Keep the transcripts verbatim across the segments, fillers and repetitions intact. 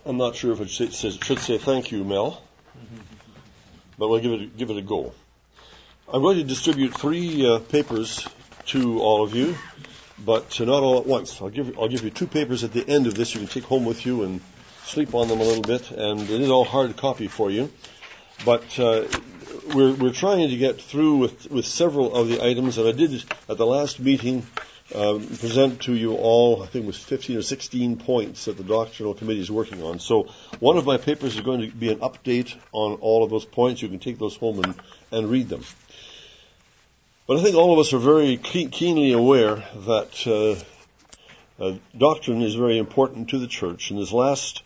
I'm not sure if it should say, should say thank you, Mel, but we'll give it, give it a go. I'm going to distribute three uh, papers to all of you, but not all at once. I'll give, I'll give you two papers at the end of this you can take home with you and sleep on them a little bit, and it is all hard copy for you. But uh, we're, we're trying to get through with, with several of the items, and I did at the last meeting Um, present to you all, I think it was fifteen or sixteen points that the doctrinal committee is working on. So one of my papers is going to be an update on all of those points. You can take those home and, and read them. But I think all of us are very ke- keenly aware that uh, uh, doctrine is very important to the church. In this last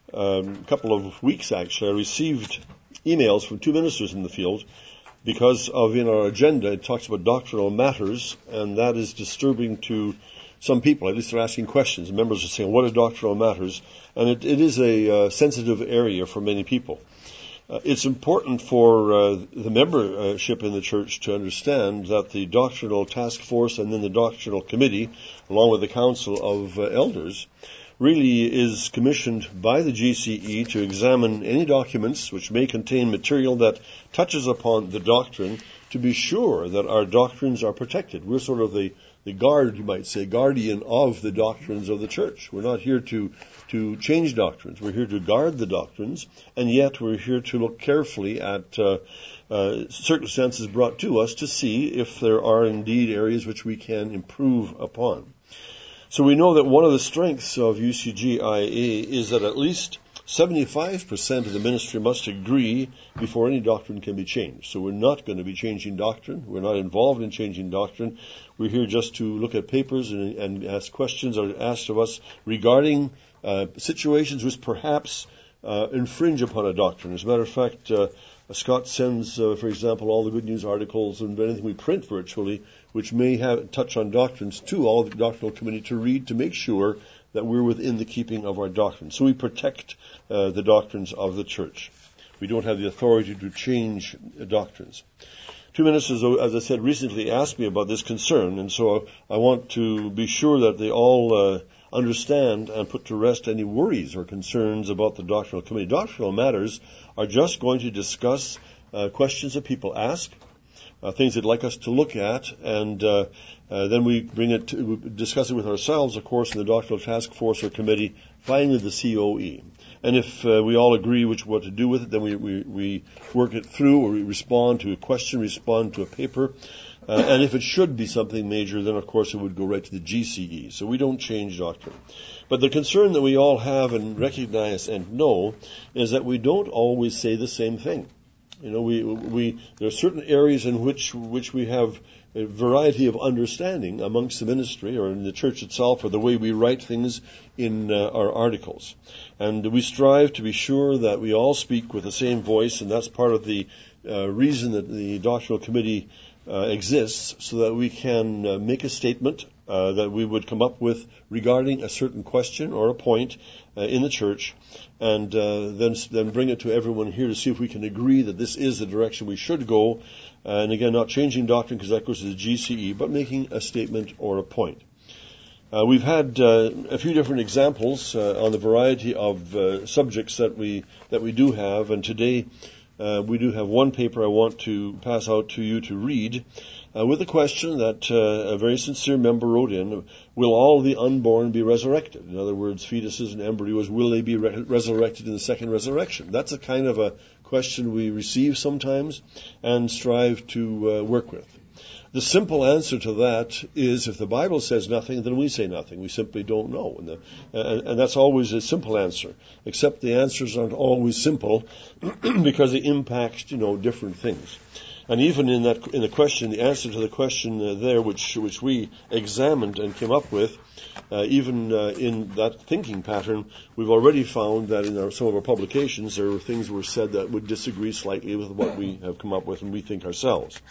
um, couple of weeks, actually, I received emails from two ministers in the field because of, in our agenda, it talks about doctrinal matters, and that is disturbing to some people. At least they're asking questions. Members are saying, what are doctrinal matters? And it, it is a uh, sensitive area for many people. Uh, it's important for uh, the membership in the church to understand that the doctrinal task force and then the doctrinal committee, along with the council of uh, elders, really is commissioned by the G C E to examine any documents which may contain material that touches upon the doctrine to be sure that our doctrines are protected. We're sort of the, the guard, you might say, guardian of the doctrines of the church. We're not here to, to change doctrines. We're here to guard the doctrines, and yet we're here to look carefully at uh, uh, circumstances brought to us to see if there are indeed areas which we can improve upon. So we know that one of the strengths of U C G I A is that at least seventy-five percent of the ministry must agree before any doctrine can be changed. So we're not going to be changing doctrine. We're not involved in changing doctrine. We're here just to look at papers and, and ask questions or asked of us regarding uh, situations which perhaps uh, infringe upon a doctrine. As a matter of fact, uh, Scott sends, uh, for example, all the Good News articles and anything we print virtually, which may have touch on doctrines, to all of the doctrinal committee to read to make sure that we're within the keeping of our doctrine. So we protect uh, the doctrines of the church. We don't have the authority to change uh, doctrines. Two ministers, as I said, recently asked me about this concern, and so I want to be sure that they all uh, understand and put to rest any worries or concerns about the doctrinal committee. Doctrinal matters are just going to discuss uh, questions that people ask, Uh, things they'd like us to look at, and uh, uh, then we bring it to, we discuss it with ourselves, of course, in the doctrinal task force or committee, finally the C O E. And if uh, we all agree which what to do with it, then we, we, we work it through, or we respond to a question, respond to a paper. Uh, and if it should be something major, then of course it would go right to the G C E. So we don't change doctrine. But the concern that we all have and recognize and know is that we don't always say the same thing. You know, we, we, there are certain areas in which, which we have a variety of understanding amongst the ministry or in the church itself, or the way we write things in uh, our articles. And we strive to be sure that we all speak with the same voice, and that's part of the uh, reason that the doctrinal committee uh, exists, so that we can uh, make a statement uh, that we would come up with regarding a certain question or a point uh, in the church, and uh, then then bring it to everyone here to see if we can agree that this is the direction we should go. And again, not changing doctrine, because that goes to the G C E, but making a statement or a point. Uh, we've had uh, a few different examples uh, on the variety of uh, subjects that we that we do have, and today uh, we do have one paper I want to pass out to you to read, uh, with a question that uh, a very sincere member wrote in: will all the unborn be resurrected? In other words, fetuses and embryos, will they be re- resurrected in the second resurrection? That's a kind of a question we receive sometimes and strive to uh, work with. The simple answer to that is, if the Bible says nothing, then we say nothing. We simply don't know. And, the, and, and that's always a simple answer, except the answers aren't always simple because they impact, you know, different things. And even in that, in the question, the answer to the question uh, there, which which we examined and came up with, uh, even uh, in that thinking pattern, we've already found that in our, some of our publications, there were things were said that would disagree slightly with what we have come up with and we think ourselves.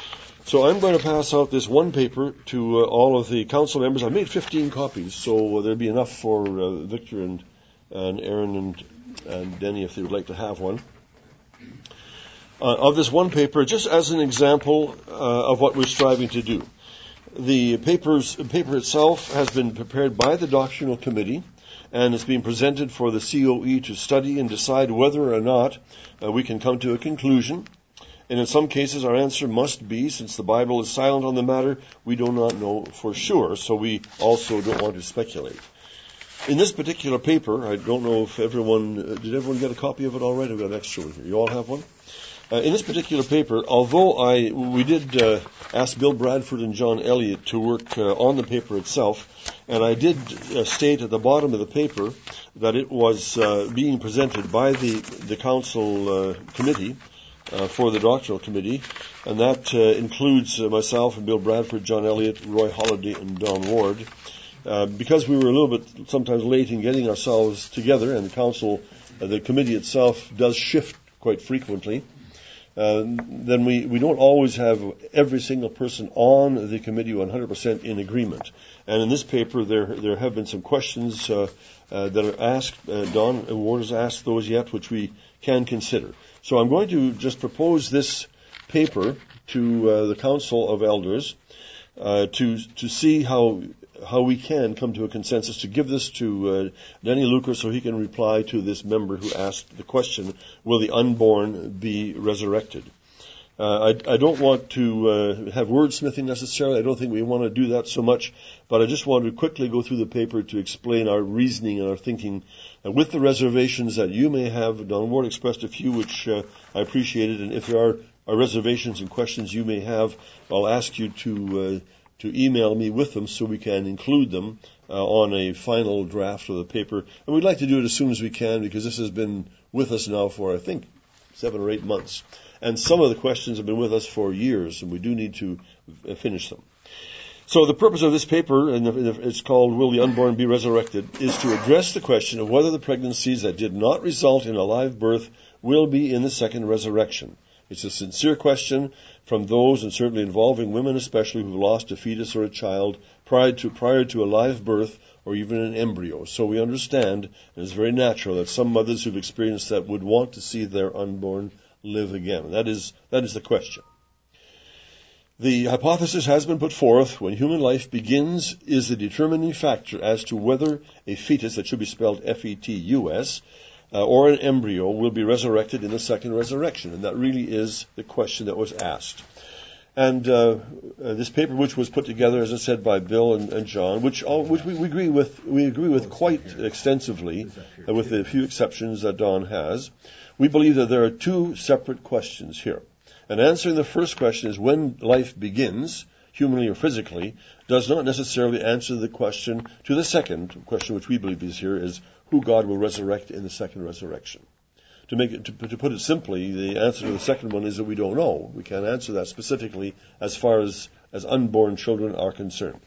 So I'm going to pass out this one paper to uh, all of the council members. I made fifteen copies, so uh, there'll be enough for uh, Victor and, and Aaron and, and Denny if they would like to have one. Uh, of this one paper, just as an example uh, of what we're striving to do. The papers, paper itself has been prepared by the doctrinal committee, and it's being presented for the C O E to study and decide whether or not uh, we can come to a conclusion. And in some cases, our answer must be, since the Bible is silent on the matter, we do not know for sure, so we also don't want to speculate. In this particular paper, I don't know if everyone, uh, did everyone get a copy of it all right? I've got an extra one here. You all have one? Uh, in this particular paper, although I we did uh, ask Bill Bradford and John Elliott to work uh, on the paper itself, and I did uh, state at the bottom of the paper that it was uh, being presented by the, the council uh, committee, Uh, for the doctoral committee, and that uh, includes uh, myself and Bill Bradford, John Elliott, Roy Holliday, and Don Ward. Uh, because we were a little bit sometimes late in getting ourselves together, and the council, uh, the committee itself does shift quite frequently, uh, then we, we don't always have every single person on the committee one hundred percent in agreement. And in this paper, there there have been some questions uh, uh, that are asked. Uh, Don Ward has asked those yet, which we can consider. So I'm going to just propose this paper to uh, the Council of Elders uh, to to see how how we can come to a consensus, to give this to uh, Denny Luker so he can reply to this member who asked the question, will the unborn be resurrected? Uh, I, I don't want to uh, have wordsmithing necessarily. I don't think we want to do that so much, but I just want to quickly go through the paper to explain our reasoning and our thinking uh, with the reservations that you may have. Don Ward expressed a few, which uh, I appreciated, and if there are, are reservations and questions you may have, I'll ask you to uh, to email me with them so we can include them uh, on a final draft of the paper. And we'd like to do it as soon as we can, because this has been with us now for, I think, seven or eight months. And some of the questions have been with us for years, and we do need to finish them. So the purpose of this paper, and it's called Will the Unborn Be Resurrected, is to address the question of whether the pregnancies that did not result in a live birth will be in the second resurrection. It's a sincere question from those, and certainly involving women especially, who've lost a fetus or a child prior to, prior to a live birth or even an embryo. So we understand, and it's very natural, that some mothers who've experienced that would want to see their unborn live again. That is, that is the question. The hypothesis has been put forth: when human life begins is the determining factor as to whether a fetus, that should be spelled F E T U S, uh, or an embryo will be resurrected in the second resurrection. And that really is the question that was asked. And uh, uh, this paper, which was put together, as I said, by Bill and, and John, which all, which we, we agree with, we agree with quite extensively, uh, with the few exceptions that Don has. We believe that there are two separate questions here. And answering the first question is when life begins, humanly or physically, does not necessarily answer the question to the second question, which we believe is here, is who God will resurrect in the second resurrection. To make it, to, to put it simply, the answer to the second one is that we don't know. We can't answer that specifically as far as, as unborn children are concerned.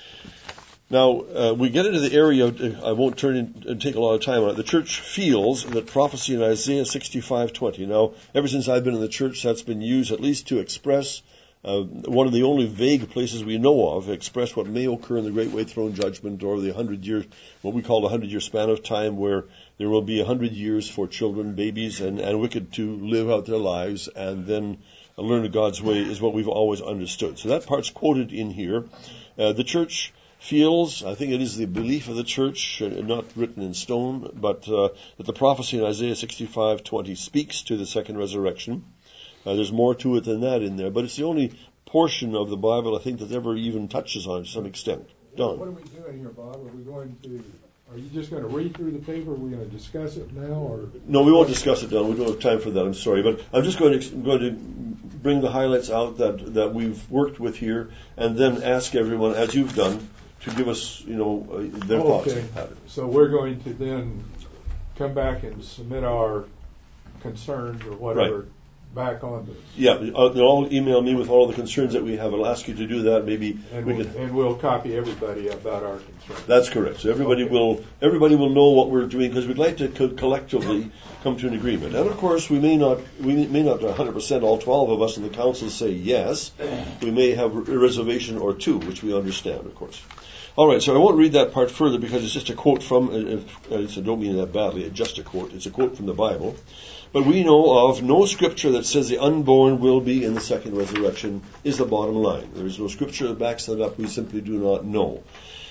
Now, uh, we get into the area, I won't turn in and take a lot of time on it. The church feels that prophecy in Isaiah sixty-five twenty. Now, ever since I've been in the church, that's been used at least to express uh, one of the only vague places we know of, express what may occur in the Great White Throne Judgment, or the hundred year, what we call the hundred year span of time, where there will be a hundred years for children, babies, and, and wicked to live out their lives and then learn God's way, is what we've always understood. So that part's quoted in here. Uh, the church feels, I think it is the belief of the church, uh, not written in stone, but uh, that the prophecy in Isaiah sixty-five twenty speaks to the second resurrection. Uh, there's more to it than that in there, but it's the only portion of the Bible, I think, that ever even touches on it to some extent. Don. What are we doing here, Bob? Are we going to, are you just going to read through the paper? Are we going to discuss it now? Or No, we won't discuss it, Don. We don't have time for that. I'm sorry. But I'm just going to, going to bring the highlights out that, that we've worked with here, and then ask everyone, as you've done, to give us, you know, uh, their oh, thoughts. Okay. So we're going to then come back and submit our concerns or whatever right. back on this. Yeah, they'll all email me with all the concerns that we have. I'll ask you to do that. Maybe and we we'll, can. And we'll copy everybody about our concerns. That's correct. So everybody okay. will everybody will know what we're doing, because we'd like to co- collectively come to an agreement. And of course, we may not we may not one hundred percent all twelve of us in the council say yes. We may have a reservation or two, which we understand, of course. All right, so I won't read that part further because it's just a quote from, uh, uh, I don't mean that badly, it's just a quote. It's a quote from the Bible. But we know of no scripture that says the unborn will be in the second resurrection, is the bottom line. There is no scripture that backs that up. We simply do not know.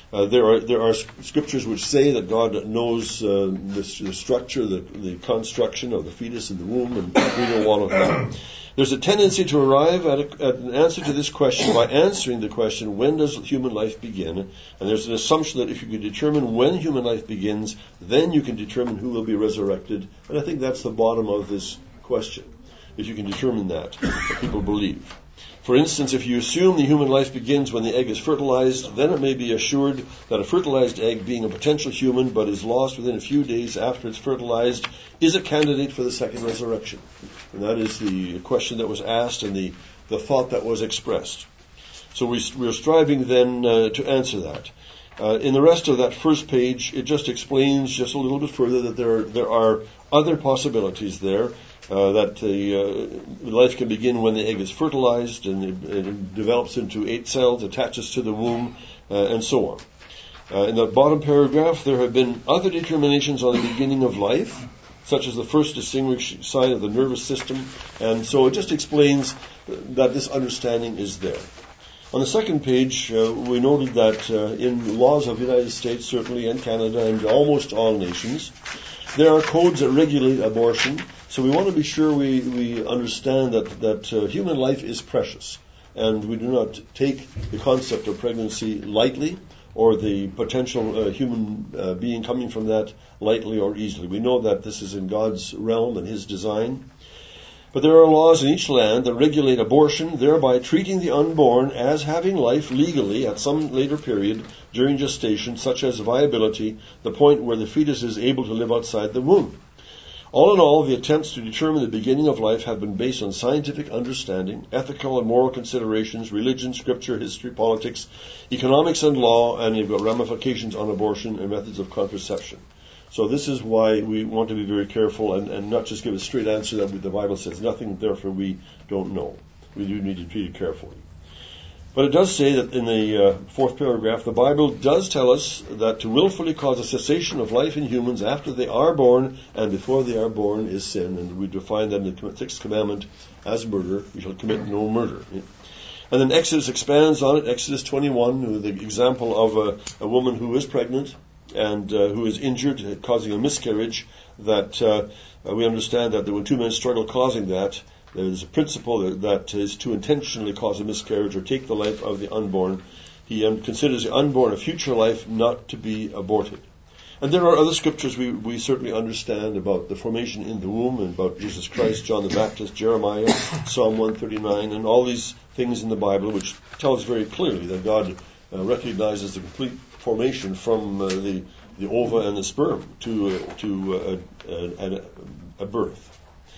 Uh, there are there are scriptures which say that God knows uh, the, the structure, the, the construction of the fetus in the womb, and we know all of that. There's a tendency to arrive at, a, at an answer to this question by answering the question, when does human life begin? And there's an assumption that if you can determine when human life begins, then you can determine who will be resurrected. And I think that's the bottom of this question, if you can determine that, that people believe. For instance, if you assume the human life begins when the egg is fertilized, then it may be assured that a fertilized egg, being a potential human but is lost within a few days after it's fertilized, is a candidate for the second resurrection. And that is the question that was asked and the, the thought that was expressed. So we, we're striving then uh, to answer that. Uh, in the rest of that first page, it just explains just a little bit further that there are, there are other possibilities there. Uh, that the uh, life can begin when the egg is fertilized and it, it develops into eight cells, attaches to the womb, uh, and so on. Uh, in the bottom paragraph, there have been other determinations on the beginning of life, such as the first distinguishing sign of the nervous system, and so it just explains that this understanding is there. On the second page, uh, we noted that uh, in laws of the United States, certainly, and Canada, and almost all nations, there are codes that regulate abortion. So we want to be sure we, we understand that, that uh, human life is precious, and we do not take the concept of pregnancy lightly or the potential uh, human uh, being coming from that lightly or easily. We know that this is in God's realm and His design. But there are laws in each land that regulate abortion, thereby treating the unborn as having life legally at some later period during gestation, such as viability, the point where the fetus is able to live outside the womb. All in all, the attempts to determine the beginning of life have been based on scientific understanding, ethical and moral considerations, religion, scripture, history, politics, economics and law, and you've got ramifications on abortion and methods of contraception. So this is why we want to be very careful and, and not just give a straight answer that the Bible says nothing, therefore we don't know. We do need to treat it carefully. But it does say that in the uh, fourth paragraph, the Bible does tell us that to willfully cause a cessation of life in humans after they are born and before they are born is sin. And we define that in the sixth commandment as murder. You shall commit no murder. And then Exodus expands on it. Exodus twenty-one, the example of a, a woman who is pregnant and uh, who is injured, causing a miscarriage, that uh, we understand that when two men struggle causing that, there's a principle that is to intentionally cause a miscarriage or take the life of the unborn. He considers the unborn a future life not to be aborted. And there are other scriptures we, we certainly understand about the formation in the womb and about Jesus Christ, John the Baptist, Jeremiah, Psalm one thirty-nine, and all these things in the Bible which tell us very clearly that God uh, recognizes the complete formation from uh, the, the ova and the sperm to, uh, to uh, a, a, a birth.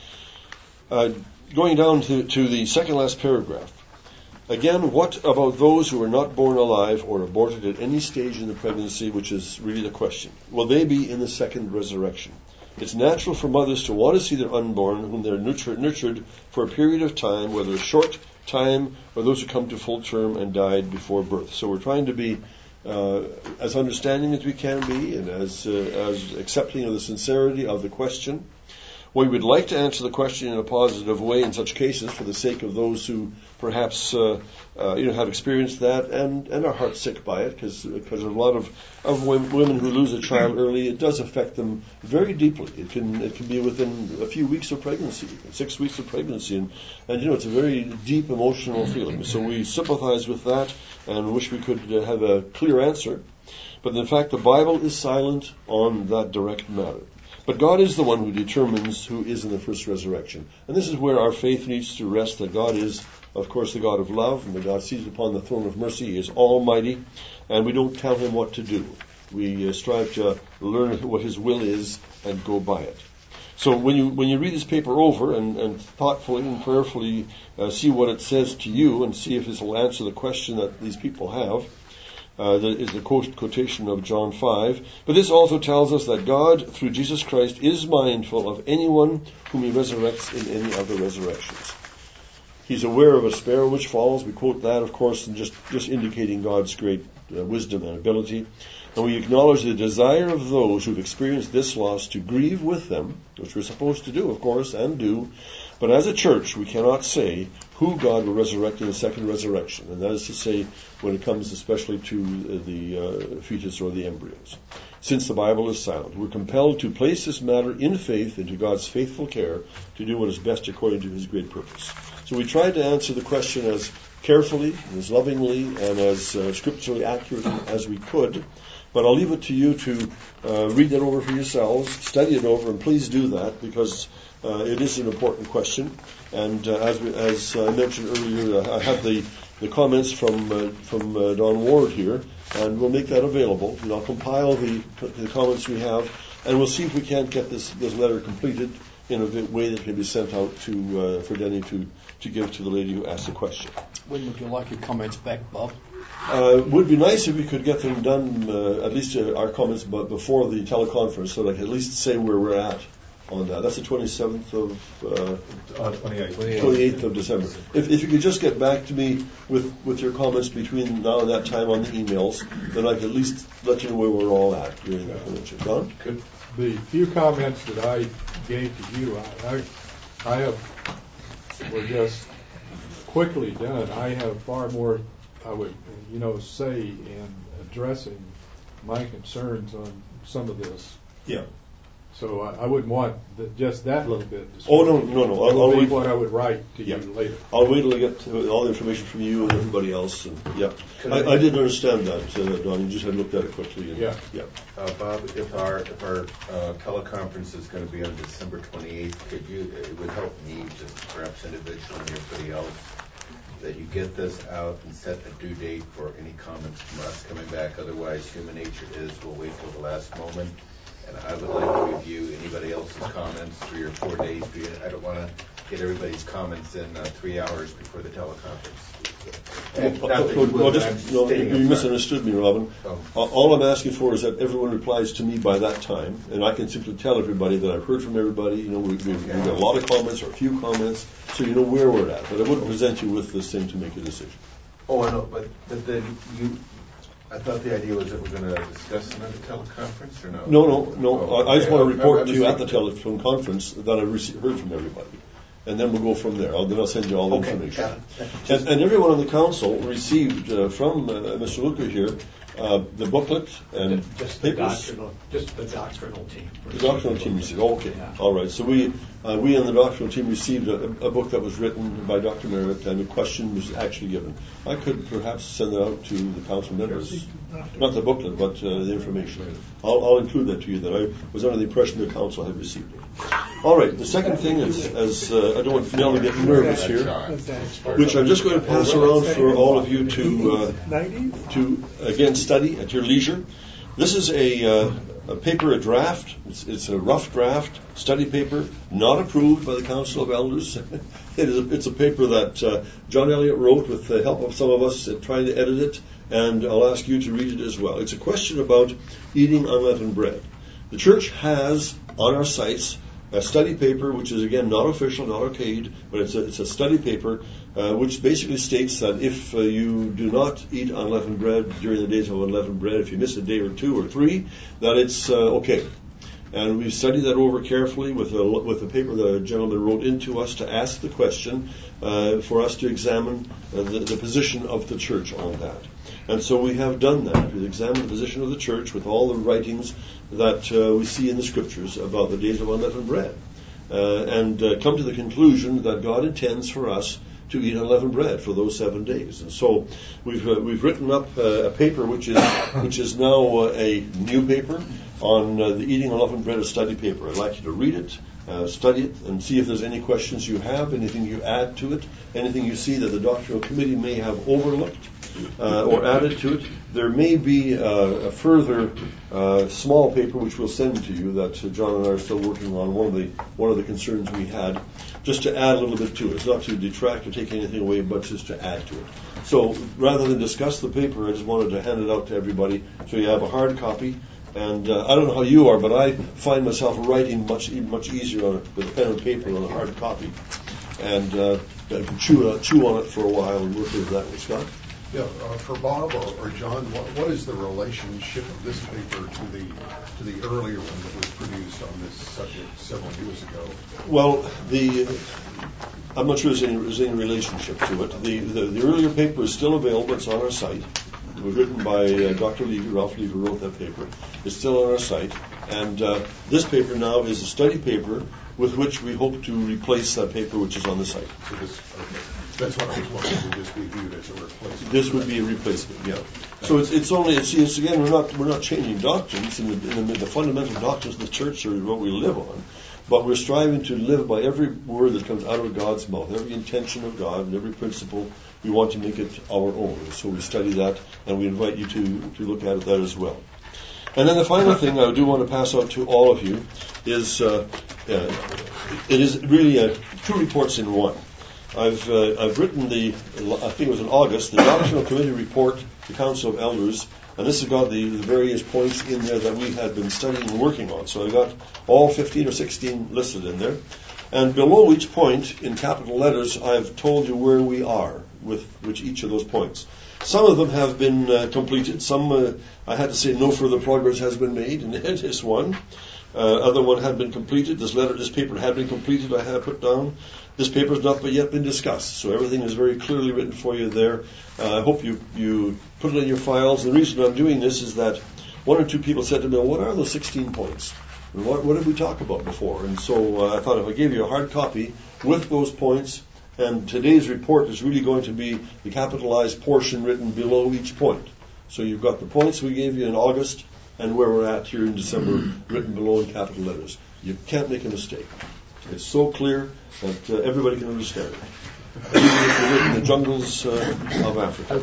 Uh, Going down to, to the second last paragraph. Again, what about those who are not born alive or aborted at any stage in the pregnancy, which is really the question? Will they be in the second resurrection? It's natural for mothers to want to see their unborn, whom they're nurtured, nurtured for a period of time, whether a short time or those who come to full term and died before birth. So we're trying to be uh, as understanding as we can be and as, uh, as accepting of the sincerity of the question. We would like to answer the question in a positive way in such cases for the sake of those who perhaps uh, uh, you know have experienced that and, and are heart sick by it, because because a lot of, of women who lose a child early, it does affect them very deeply. It can it can be within a few weeks of pregnancy, six weeks of pregnancy, and, and you know it's a very deep emotional feeling. So we sympathize with that and wish we could uh, have a clear answer. But in fact, the Bible is silent on that direct matter. But God is the one who determines who is in the first resurrection. And this is where our faith needs to rest, that God is, of course, the God of love, and the God seated upon the throne of mercy. He is almighty, and we don't tell Him what to do. We uh, strive to learn what His will is and go by it. So when you when you read this paper over and, and thoughtfully and prayerfully uh, see what it says to you and see if this will answer the question that these people have, Uh, that is the quote, quotation of John five. But this also tells us that God, through Jesus Christ, is mindful of anyone whom He resurrects in any of the resurrections. He's aware of a sparrow which falls. We quote that, of course, and just, just indicating God's great uh, wisdom and ability. And we acknowledge the desire of those who've experienced this loss to grieve with them, which we're supposed to do, of course, and do. But as a church, we cannot say who God will resurrect in the second resurrection. And that is to say, when it comes especially to the uh, fetus or the embryos. Since the Bible is silent, we're compelled to place this matter in faith into God's faithful care to do what is best according to His great purpose. So we tried to answer the question as carefully, as lovingly, and as uh, scripturally accurate as we could. But I'll leave it to you to uh, read it over for yourselves, study it over, and please do that because uh, it is an important question. And uh, as, we, as I mentioned earlier, uh, I have the, the comments from uh, from uh, Don Ward here, and we'll make that available. And I'll compile the, the comments we have, and we'll see if we can't get this, this letter completed in a way that can be sent out to uh, for Denny to, to give to the lady who asked the question. When would you like your comments back, Bob? Uh, it would be nice if we could get them done, uh, at least uh, our comments, but before the teleconference, so that I can at least say where we're at on that. That's the twenty-seventh of uh, uh, twenty-eighth. twenty-eighth of December. If, if you could just get back to me with, with your comments between now and that time on the emails, then I can at least let you know where we're all at during that convention. Don? Good. The few comments that I gave to you, I, I, I have were just quickly done. I have far more I would, you know, say in addressing my concerns on some of this. Yeah. So I, I wouldn't want the, just that little bit. Oh, no, no, no. I'll, I'll be wait. what I would write to Yeah. you later. I'll wait till I get to all the information from you and everybody else. And yeah, I, I didn't understand that, uh, Don. You just had looked at it quickly. And, yeah. Yeah. Uh, Bob, if our if our uh, teleconference is going to be on December twenty-eighth, could you? It would help me, just perhaps individually and everybody else, that you get this out and set a due date for any comments from us coming back. Otherwise, human nature is we'll wait till the last moment. And I would like to review anybody else's comments three or four days. I don't want to get everybody's comments in uh, three hours before the teleconference. And Well, not that well, you well, would, just, I'm no, stating you up front. misunderstood me, Robin. Oh. Uh, All I'm asking for is that everyone replies to me by that time, and I can simply tell everybody that I've heard from everybody. You know, we, we, we've got a lot of comments or a few comments, so you know where we're at. But I wouldn't present you with this thing to make a decision. Oh, I know, but, but then you, I thought the idea was that we're going to discuss it at the teleconference, or no? No, no, no. Oh, I, I just okay. want to report I- I to you at the was telephone conference that I've rece- heard from everybody. And then we'll go from there. I'll, then I'll send you all the Okay, information. got it. And, and everyone on the council received uh, from uh, Mister Luca here uh, the booklet and Just the papers. doctrinal, just the doctrinal team. The doctrinal team received. Oh, okay, Yeah. all right. So we uh, we and the doctrinal team received a, a book that was written by Doctor Merritt, and a question was actually given. I could perhaps send it out to the council members, not the booklet, but uh, the information. I'll, I'll include that to you. That I was under the impression the council had received it. All right. The second thing is, as uh, I don't want Mel to get nervous here, which I'm just going to pass around for all of you to uh, to again study at your leisure. This is a, uh, a paper, a draft. It's, it's a rough draft study paper, not approved by the Council of Elders. it is a, it's a paper that uh, John Elliott wrote with the help of some of us uh, trying to edit it, and I'll ask you to read it as well. It's a question about eating unleavened bread. The church has on our sites a study paper, which is again not official, not okayed, but it's a, it's a study paper uh, which basically states that if uh, you do not eat unleavened bread during the days of unleavened bread, if you miss a day or two or three, that it's uh, okay. And we've studied that over carefully with a, with a paper that a gentleman wrote into us to ask the question uh, for us to examine uh, the, the position of the church on that. And so we have done that. We've examined the position of the church with all the writings that uh, we see in the scriptures about the days of unleavened bread, uh, and uh, come to the conclusion that God intends for us to eat unleavened bread for those seven days. And so we've uh, we've written up uh, a paper which is which is now uh, a new paper on uh, the eating unleavened bread, a study paper. I'd like you to read it, uh, study it, and see if there's any questions you have, anything you add to it, anything you see that the doctrinal committee may have overlooked uh, or added to it. There may be uh, a further uh, small paper which we'll send to you that uh, John and I are still working on. One of the one of the concerns we had, just to add a little bit to it. It's not to detract or take anything away, but just to add to it. So rather than discuss the paper, I just wanted to hand it out to everybody so you have a hard copy. And uh, I don't know how you are, but I find myself writing much much easier on it with pen and paper on a hard copy. And uh, I can chew, uh, chew on it for a while and work with that with Scott. Yeah, uh, for Bob or, or John, what, what is the relationship of this paper to the to the earlier one that was produced on this subject several years ago? Well, the I'm not sure there's any, there's any relationship to it. The, the the earlier paper is still available. It's on our site. It was written by uh, Doctor Levy. Ralph Levy wrote that paper. It's still on our site. And uh, this paper now is a study paper with which we hope to replace that paper which is on the site. So this, okay. That's what I was wondering. Would this be viewed as a replacement? This would be a replacement, yeah. So it's it's only it's, it's again we're not we're not changing doctrines, and the, in the, the fundamental doctrines of the church are what we live on, but we're striving to live by every word that comes out of God's mouth, every intention of God, and every principle. We want to make it our own. So we study that, and we invite you to to look at that as well. And then the final thing I do want to pass out to all of you is uh, uh, it is really uh, two reports in one. I've uh, I've written the I think it was in August the Doctrinal Committee report, the Council of Elders, and this has got the, the various points in there that we had been studying and working on. So I got all fifteen or sixteen listed in there, and below each point in capital letters I've told you where we are with which each of those points. Some of them have been uh, completed. Some uh, I had to say no further progress has been made, and it is one. Uh, other one had been completed. This letter, this paper had been completed. I had put down. This paper has not yet been discussed, so everything is very clearly written for you there. Uh, I hope you you put it in your files. The reason I'm doing this is that one or two people said to me, well, "What are those sixteen points? And what what did we talk about before?" And so uh, I thought if I gave you a hard copy with those points, and today's report is really going to be the capitalized portion written below each point. So you've got the points we gave you in August and where we're at here in December written below in capital letters. You can't make a mistake. It's so clear that uh, everybody can understand it. Even if you live in the jungles uh, of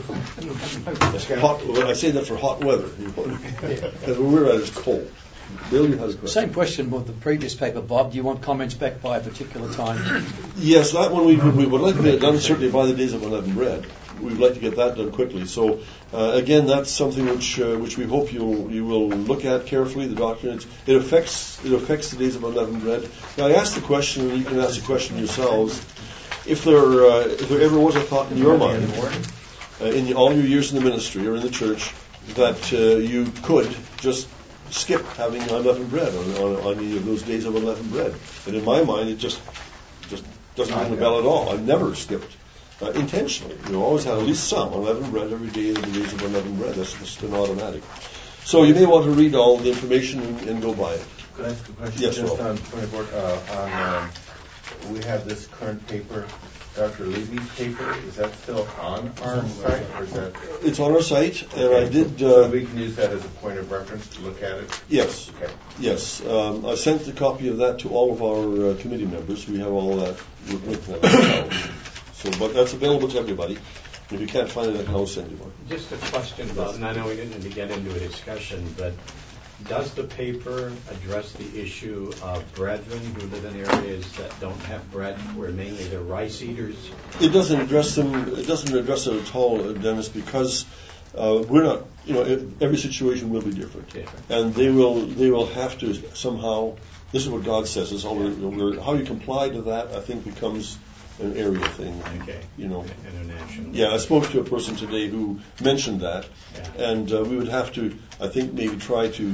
Africa. Hot, well, I say that for hot weather. Because where we're at, it's cold. Bill, you had a question. Same question about the previous paper, Bob. Do you want comments back by a particular time? Yes, that one we, we would like to get it done certainly by the days of unleavened bread. We'd like to get that done quickly. So uh, again, that's something which uh, which we hope you you will look at carefully. The doctrine it's, it affects it affects the days of unleavened bread. Now I asked the question, and you can ask the question yourselves. If there uh, if there ever was a thought in your mind, uh, in the, all your years in the ministry or in the church, that uh, you could just skip having unleavened bread on, on, on any of those days of unleavened bread, and in my mind, it just just doesn't ring a bell at all. I've never skipped. Uh, intentionally. You know, always had at least some unleavened bread every day in the days of unleavened bread. That's just an automatic. So you may want to read all the information and, and go by it. Could I ask a question? Yes, Just Rob. on point of order, uh, on, um, we have this current paper, Doctor Levy's paper. Is that still on our site, or is that? It's on our site, and Okay. I did. So Uh, we can use that as a point of reference to look at it. yes, Okay. yes. Um, I sent a copy of that to all of our uh, committee members. We have all that written out ourselves. So, but that's available to everybody. If you can't find it, I'll send you one. Just a question about, and I know we didn't need to get into a discussion, but does the paper address the issue of brethren who live in areas that don't have bread, where mainly they're rice eaters? It doesn't address them. It doesn't address it at all, Dennis, because uh, we're not. You know, it, every situation will be different, Different. and they will. They will have to somehow. This is what God says. Is how, we're, how you comply to that. I think becomes an area thing. Okay. You know. International. Yeah, I spoke to a person today who mentioned that, Yeah. and uh, we would have to, I think, maybe try to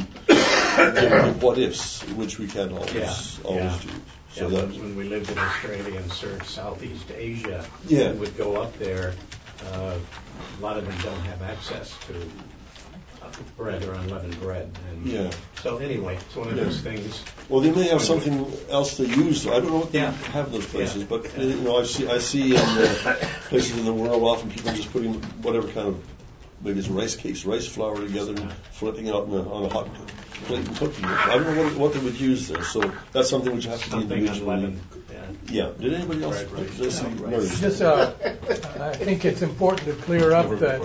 give what ifs, which we can't always Yeah. always Yeah. do. Yeah, So when, that. when we lived in Australia and served Southeast Asia, Yeah. we would go up there. Uh, a lot of them don't have access to bread or unleavened bread. And Yeah. So anyway, it's one of Yeah. those things. Well, they may have something else they use. I don't know what they Yeah. have in those places, Yeah. but uh, you know, I see I see in uh, places in the world often people just putting whatever kind of maybe it's rice cakes, rice flour together, and flipping it out in a, on a hot plate and cooking it. I don't know what, what they would use there. So that's something which has to be Something individually. unleavened. Yeah. Yeah. Did anybody else? Fried rice. Did I see- No, no, rice. Just, uh, I think it's important to clear up that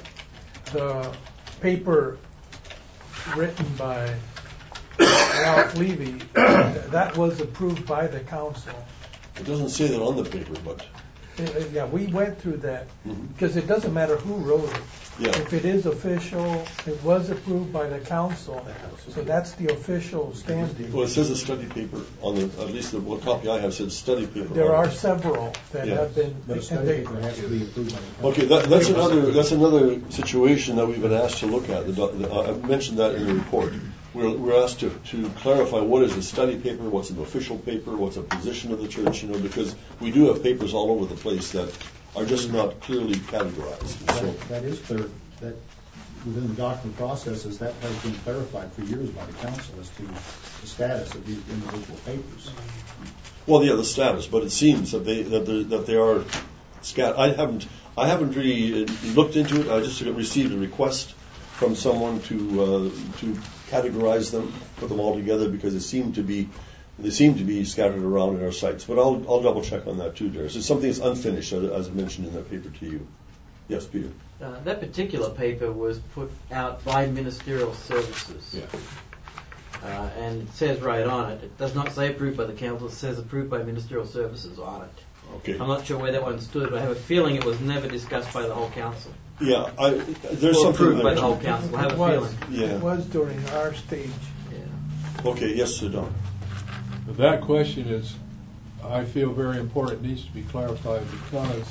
the paper written by Ralph Levy, that was approved by the council. It doesn't say that on the paper, but Uh, Yeah, we went through that, Mhm. because it doesn't matter who wrote it. Yeah. If it is official, it was approved by the council, so that's the official standing. Well, it says a study paper on the, at least the what copy I have says study paper. There on are it. several that Yeah. have been, But a and study they, paper has to be approved by the council. Okay, that, that's another that's another situation that we've been asked to look at. The, doc- the, uh, I mentioned that in the report. We're, we're asked to, to clarify what is a study paper, what's an official paper, what's a position of the church, you know, because we do have papers all over the place that are just not clearly categorized. So, That, that is clear, that within the doctrine processes, that has been clarified for years by the council as to the status of these individual papers. well, yeah, the status, but it seems that they that they, that they are scat. I haven't I haven't really uh, looked into it. I just received a request from someone to uh, to categorize them, put them all together, because they seem to be they seem to be scattered around in our sites. But I'll I'll double check on that too, Darius. It's something that's unfinished, as as I mentioned in that paper to you. Yes, Peter. Uh, that particular paper was put out by Ministerial Services. Yeah. Uh, and it says right on it, it does not say approved by the council, it says approved by Ministerial Services on it. Okay. I'm not sure where that one stood, but I have a feeling it was never discussed by the whole council. Yeah, I, there's Or something. approved by I- the whole council, I have it a was, feeling. Yeah. it was during our stage. Yeah. Okay. Yes, Sir Don. But that question is, I feel very important, needs to be clarified, because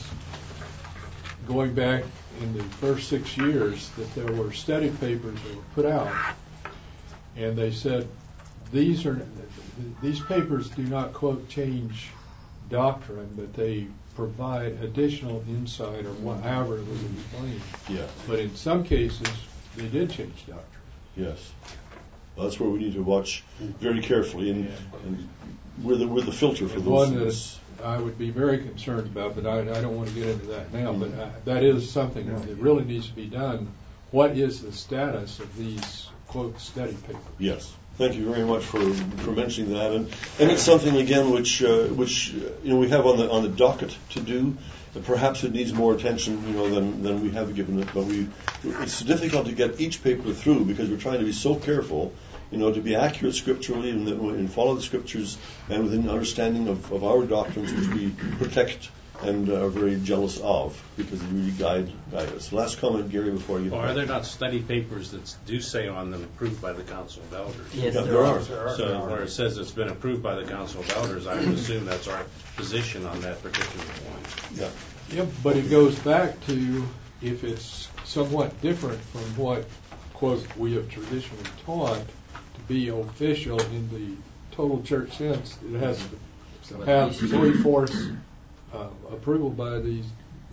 going back in the first six years that there were study papers that were put out, and they said these are these papers do not quote change doctrine, but they provide additional insight or whatever it was explained. Yeah. But in some cases, they did change doctrine. Yes. Well, that's where we need to watch very carefully, and, and we're the we're the filter for And those one things. that I would be very concerned about, but I, I don't want to get into that now, but I, that is something that really needs to be done. What is the status of these, quote, study papers? Yes. Thank you very much for, for mentioning that, and, and it's something again which uh, which uh, you know we have on the on the docket to do. And perhaps it needs more attention, you know, than than we have given it. But we it's difficult to get each paper through because we're trying to be so careful, you know, to be accurate scripturally and, and follow the scriptures and with an understanding of, of our doctrines, which we protect and are very jealous of because they really guide guide us. Last comment, Gary, before you. Well, are there not study papers that do say on them approved by the Council of Elders? Yes, Yeah, there, there are. are. So where it says it's been approved by the Council of Elders, I would assume that's our position on that particular point. Yeah. Yep, but it goes back to if it's somewhat different from what, quote, we have traditionally taught to be official in the total church sense, it has to have three-fourths uh, approval by the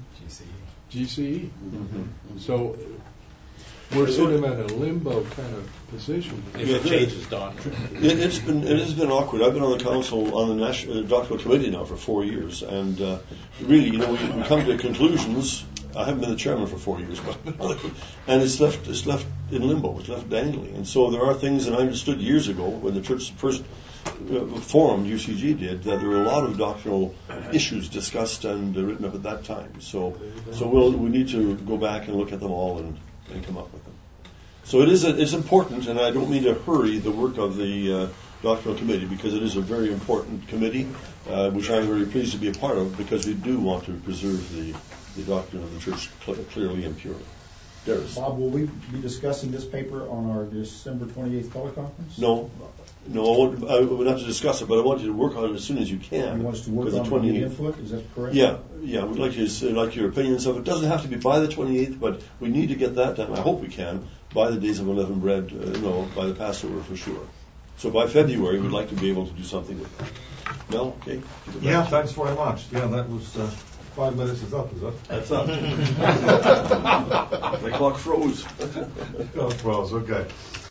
G C E. Mm-hmm. So we're sort of in a limbo kind of position. If Yeah, it changes doctrine. It, it's been it has been awkward. I've been on the council on the national uh, doctoral committee now for four years, and uh, really, you know, we, we come to conclusions. I haven't been the chairman for four years, but and it's left it's left in limbo. It's left dangling, and so there are things that I understood years ago when the church first uh, formed, U C G did, that there were a lot of doctrinal issues discussed and uh, written up at that time. So so we'll we need to go back and look at them all and, and come up with them. So it is a, it's important, and I don't mean to hurry the work of the uh, doctrinal committee because it is a very important committee, uh, which I'm very pleased to be a part of because we do want to preserve the, the doctrine of the church cl- clearly and purely. Darius. Bob, will we be discussing this paper on our December twenty-eighth teleconference? No, no, I won't, I would have to discuss it, but I want you to work on it as soon as you can. You want us to work because on the it, give twenty-eighth input, is that correct? Yeah, yeah, we'd like you to like your opinions of it. It doesn't have to be by the twenty-eighth, but we need to get that done. I hope we can by the Days of Unleavened Bread, uh, no, by the Passover for sure. So by February, we'd like to be able to do something with that. Mel, okay? Yeah, thanks very much. Yeah, that was uh, five minutes is up, is it? That's up. The clock froze. Oh, well, okay.